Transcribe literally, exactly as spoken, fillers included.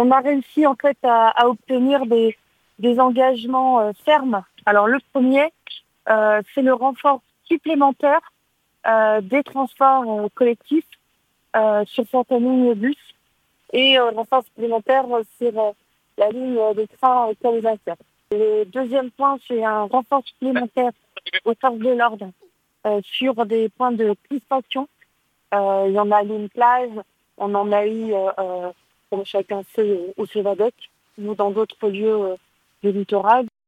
on a réussi en fait à, à obtenir des, des engagements euh, fermes. Alors le premier, euh, c'est le renfort supplémentaire euh, des transports euh, collectifs euh, sur certaines lignes bus et euh, renfort supplémentaire euh, sur euh, la ligne euh, des trains euh, Calais-Dunkerque. Le deuxième point, c'est un renfort supplémentaire aux forces de l'ordre euh, sur des points de crispation. Euh, il y en a à une plage, on en a eu, euh, euh, comme chacun sait, au Cévadec, ou dans d'autres lieux euh, du littoral.